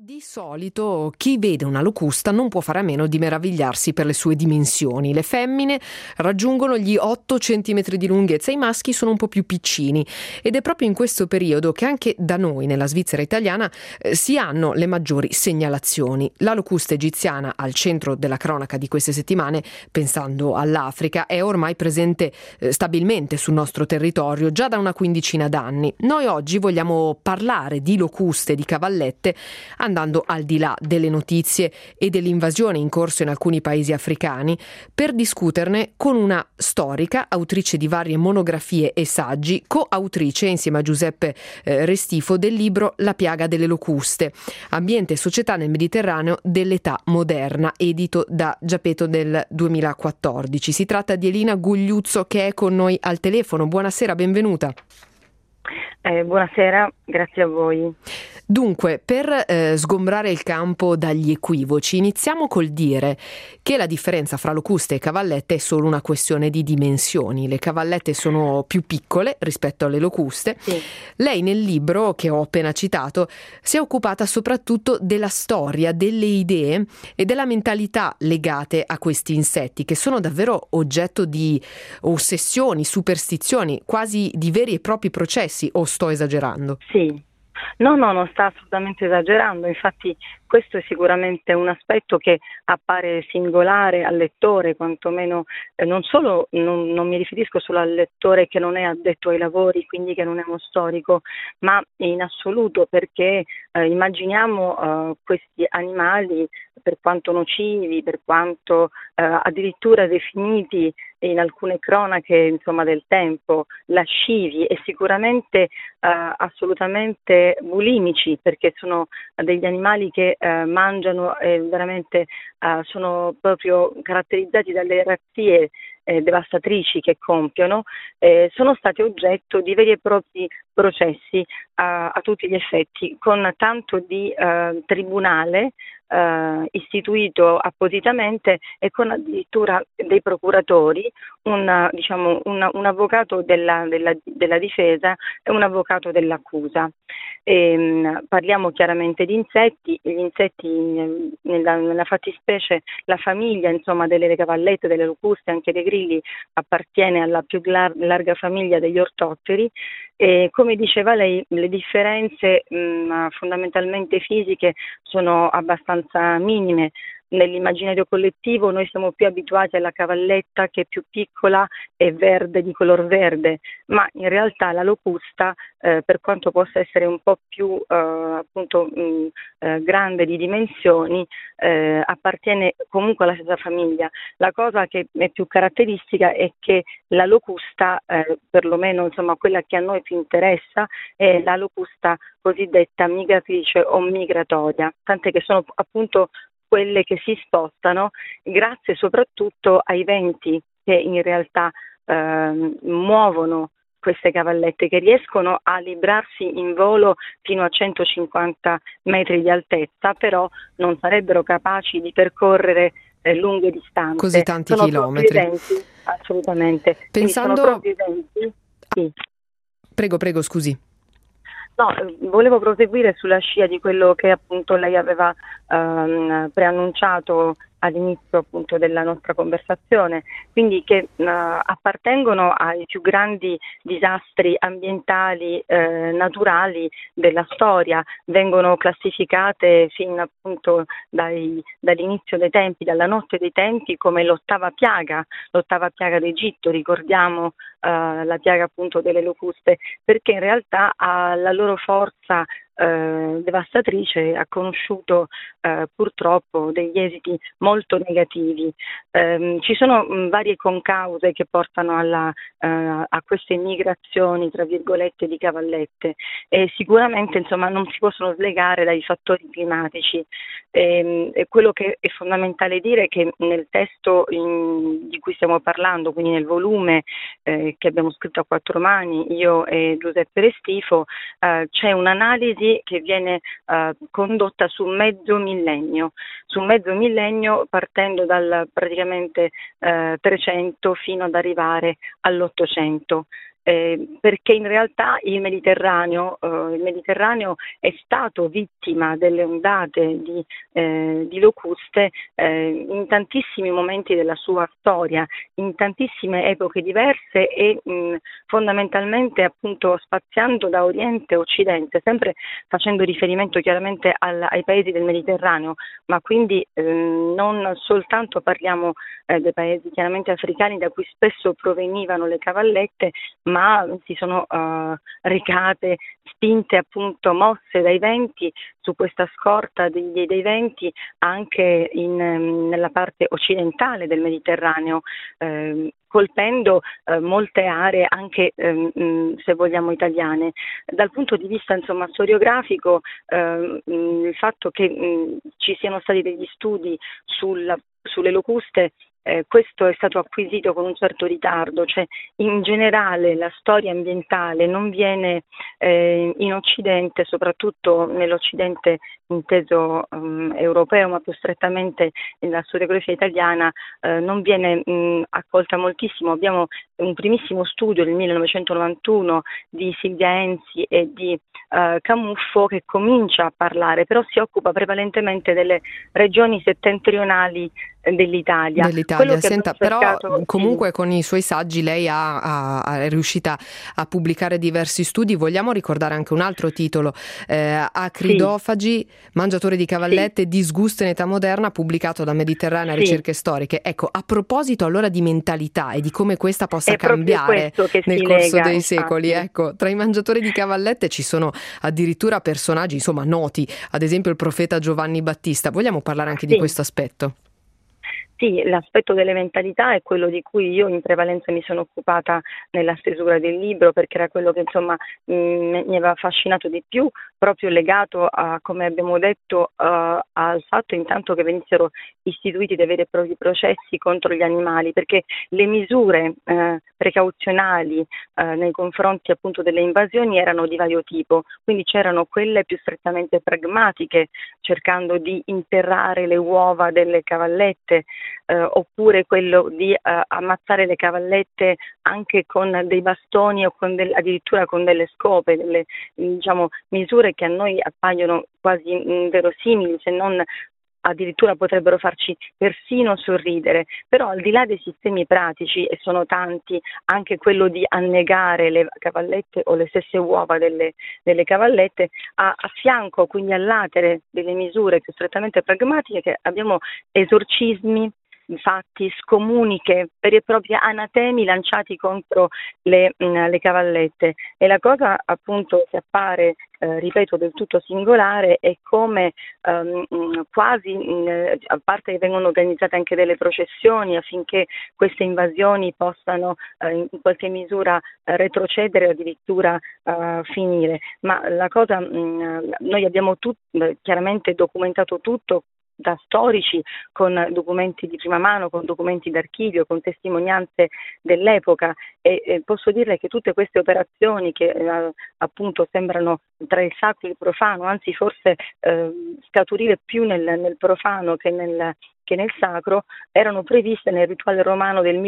Di solito chi vede una locusta non può fare a meno di meravigliarsi per le sue dimensioni. Le femmine raggiungono gli 8 centimetri di lunghezza, i maschi sono un po' più piccini ed è proprio in questo periodo che anche da noi, nella Svizzera italiana, si hanno le maggiori segnalazioni. La locusta egiziana, al centro della cronaca di queste settimane, pensando all'Africa, è ormai presente stabilmente sul nostro territorio già da una quindicina d'anni. Noi oggi vogliamo parlare di locuste, di cavallette, andando al di là delle notizie e dell'invasione in corso in alcuni paesi africani, per discuterne con una storica, autrice di varie monografie e saggi, coautrice insieme a Giuseppe Restifo del libro La piaga delle locuste, ambiente e società nel Mediterraneo dell'età moderna, edito da Giappetto del 2014. Si tratta di Elina Gugliuzzo, che è con noi al telefono. Buonasera, benvenuta. Buonasera, grazie a voi. Dunque, per sgombrare il campo dagli equivoci, iniziamo col dire che la differenza fra locuste e cavallette è solo una questione di dimensioni. Le cavallette sono più piccole rispetto alle locuste. Sì. Lei nel libro che ho appena citato si è occupata soprattutto della storia, delle idee e della mentalità legate a questi insetti, che sono davvero oggetto di ossessioni, superstizioni, quasi di veri e propri processi, o sto esagerando? Sì. No, non sta assolutamente esagerando, infatti questo è sicuramente un aspetto che appare singolare al lettore, quantomeno non solo, non mi riferisco solo al lettore che non è addetto ai lavori, quindi che non è uno storico, ma in assoluto, perché immaginiamo questi animali, per quanto nocivi, per quanto addirittura definiti in alcune cronache, insomma, del tempo, lascivi e sicuramente assolutamente bulimici, perché sono degli animali che mangiano e veramente sono proprio caratterizzati dalle razzie devastatrici che compiono, sono stati oggetto di veri e propri processi a tutti gli effetti, con tanto di tribunale istituito appositamente e con addirittura dei procuratori, un avvocato della difesa e un avvocato dell'accusa. Parliamo chiaramente di insetti, gli insetti nella fattispecie la famiglia, insomma, delle cavallette, delle locuste, anche dei grilli, appartiene alla più larga famiglia degli ortotteri. E come diceva lei, le differenze fondamentalmente fisiche sono abbastanza minime. Nell'immaginario collettivo noi siamo più abituati alla cavalletta, che è più piccola e verde, di color verde, ma in realtà la locusta, per quanto possa essere un po' più grande di dimensioni, appartiene comunque alla stessa famiglia. La cosa che è più caratteristica è che la locusta, perlomeno insomma quella che a noi più interessa, è la locusta cosiddetta migratrice o migratoria, tant'è che sono appunto quelle che si spostano grazie soprattutto ai venti che in realtà muovono queste cavallette, che riescono a librarsi in volo fino a 150 metri di altezza, però non sarebbero capaci di percorrere lunghe distanze. Così tanti sono chilometri. Proprio i venti, assolutamente. Pensando... Sono proprio i venti. Sì. Prego, scusi. No, volevo proseguire sulla scia di quello che appunto lei aveva preannunciato all'inizio appunto della nostra conversazione, quindi che appartengono ai più grandi disastri ambientali naturali della storia, vengono classificate fin appunto dall'inizio dei tempi, dalla notte dei tempi, come l'ottava piaga d'Egitto. Ricordiamo la piaga appunto delle locuste, perché in realtà la loro forza devastatrice ha conosciuto purtroppo degli esiti molto negativi. Ci sono varie concause che portano a queste migrazioni, tra virgolette, di cavallette, e sicuramente insomma non si possono slegare dai fattori climatici. E quello che è fondamentale dire è che nel testo di cui stiamo parlando, quindi nel volume che abbiamo scritto a quattro mani, io e Giuseppe Restifo, c'è un'analisi che viene condotta su mezzo millennio, partendo dal praticamente 300 fino ad arrivare all'800. perché in realtà il Mediterraneo è stato vittima delle ondate di locuste in tantissimi momenti della sua storia, in tantissime epoche diverse e fondamentalmente appunto spaziando da Oriente a Occidente, sempre facendo riferimento chiaramente ai paesi del Mediterraneo, ma quindi non soltanto parliamo dei paesi chiaramente africani da cui spesso provenivano le cavallette, ma si sono recate, spinte appunto, mosse dai venti su questa scorta dei venti anche nella parte occidentale del Mediterraneo, colpendo molte aree anche se vogliamo italiane. Dal punto di vista insomma storiografico, il fatto che ci siano stati degli studi sulle locuste, questo è stato acquisito con un certo ritardo, cioè in generale la storia ambientale non viene in Occidente, soprattutto nell'Occidente inteso europeo, ma più strettamente nella storiografia italiana, non viene accolta moltissimo. Abbiamo un primissimo studio del 1991 di Silvia Enzi e di Camuffo che comincia a parlare, però si occupa prevalentemente delle regioni settentrionali dell'Italia. Senta, però comunque sì, con i suoi saggi lei è riuscita a pubblicare diversi studi. Vogliamo ricordare anche un altro titolo, Acridofagi, sì, mangiatori di cavallette, sì, disgusto in età moderna, pubblicato da Mediterranea sì, Ricerche Storiche. Ecco, a proposito allora di mentalità e di come questa possa cambiare nel corso dei secoli, ecco, tra i mangiatori di cavallette ci sono addirittura personaggi insomma noti, ad esempio il profeta Giovanni Battista. Vogliamo parlare anche di questo aspetto? Sì, l'aspetto delle mentalità è quello di cui io in prevalenza mi sono occupata nella stesura del libro, perché era quello che insomma mi aveva affascinato di più, proprio legato a, come abbiamo detto, al fatto intanto che venissero istituiti dei veri e propri processi contro gli animali, perché le misure precauzionali nei confronti appunto delle invasioni erano di vario tipo, quindi c'erano quelle più strettamente pragmatiche, cercando di interrare le uova delle cavallette, oppure quello di ammazzare le cavallette anche con dei bastoni o addirittura con delle scope, delle misure che a noi appaiono quasi inverosimili, se non addirittura potrebbero farci persino sorridere. Però al di là dei sistemi pratici, e sono tanti, anche quello di annegare le cavallette o le stesse uova delle cavallette, a fianco, quindi all'atere delle misure più strettamente pragmatiche, che abbiamo esorcismi, infatti scomuniche, veri e propri anatemi lanciati contro le cavallette. E la cosa appunto che appare, ripeto, del tutto singolare è come quasi, a parte che vengono organizzate anche delle processioni affinché queste invasioni possano in qualche misura retrocedere o addirittura finire, ma la cosa, noi abbiamo chiaramente documentato tutto da storici, con documenti di prima mano, con documenti d'archivio, con testimonianze dell'epoca, e posso dirle che tutte queste operazioni che appunto sembrano tra il sacro e il profano, anzi forse scaturire più nel profano che nel sacro, erano previste nel rituale romano del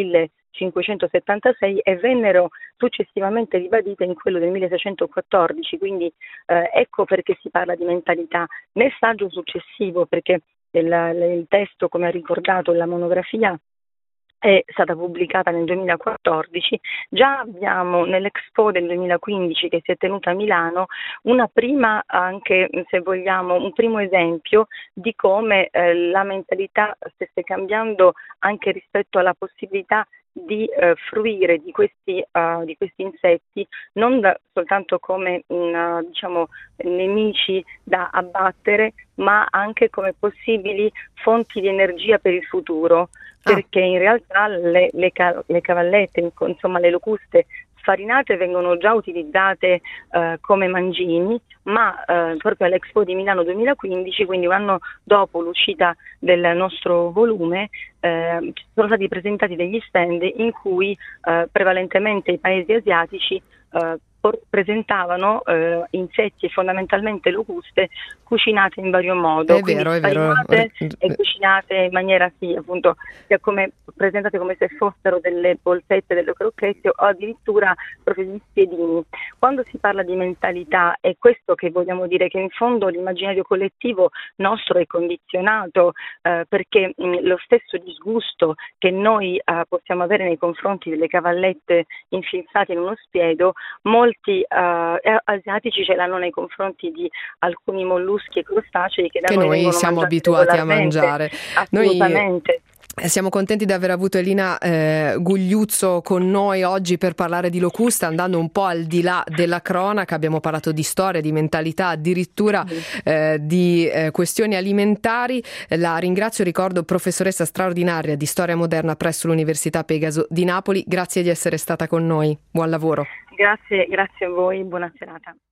1576 e vennero successivamente ribadite in quello del 1614, quindi ecco perché si parla di mentalità. Nel saggio successivo, perché il testo, come ha ricordato la monografia, è stata pubblicata nel 2014, già abbiamo nell'Expo del 2015 che si è tenuta a Milano una prima, anche se vogliamo, un primo esempio di come la mentalità stesse cambiando anche rispetto alla possibilità di fruire di questi insetti non soltanto come nemici da abbattere, ma anche come possibili fonti di energia per il futuro, perché in realtà le cavallette, insomma le locuste sfarinate, vengono già utilizzate come mangimi, ma proprio all'Expo di Milano 2015, quindi un anno dopo l'uscita del nostro volume, sono stati presentati degli stand in cui prevalentemente i paesi asiatici presentavano insetti e fondamentalmente locuste cucinate in vario modo, È vero, è vero. e cucinate in maniera appunto come presentate come se fossero delle polpette, delle crocchette o addirittura proprio gli spiedini. Quando si parla di mentalità è questo che vogliamo dire, che in fondo l'immaginario collettivo nostro è condizionato perché lo stesso disgusto che noi possiamo avere nei confronti delle cavallette infilzate in uno spiedo, molti asiatici ce l'hanno nei confronti di alcuni molluschi e crostacei che da noi siamo abituati a mangiare. Assolutamente. Siamo contenti di aver avuto Elina Gugliuzzo con noi oggi per parlare di locusta, andando un po' al di là della cronaca. Abbiamo parlato di storia, di mentalità, addirittura di questioni alimentari. La ringrazio, ricordo professoressa straordinaria di storia moderna presso l'Università Pegaso di Napoli. Grazie di essere stata con noi, buon lavoro. Grazie a voi, buona serata.